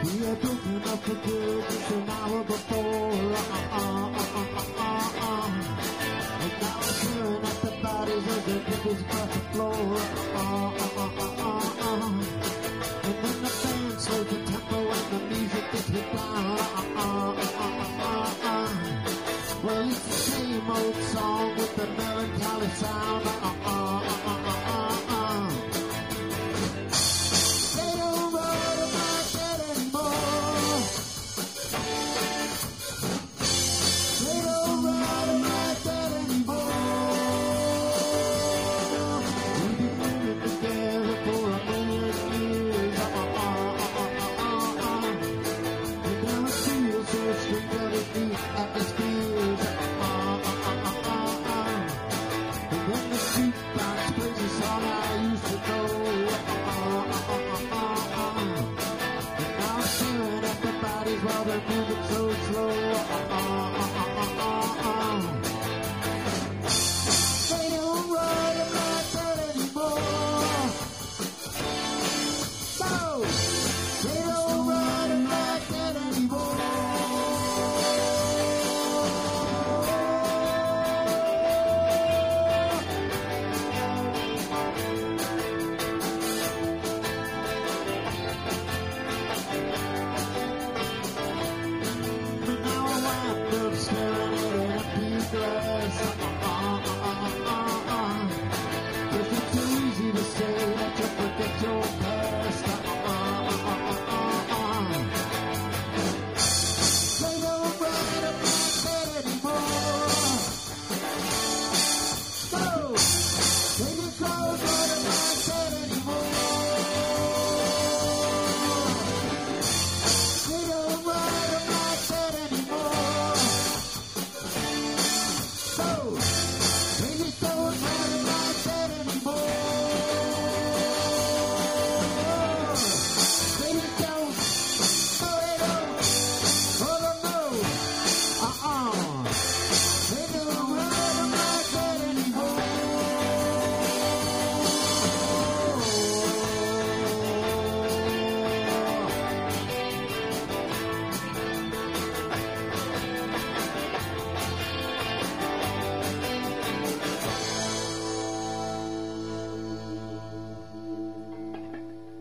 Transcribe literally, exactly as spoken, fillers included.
We are drunk enough to do this an hour before. Uh, uh, uh, uh, uh, uh. And now I'm staring at the bodies as the drippers across the floor. Uh, uh, uh, uh, uh.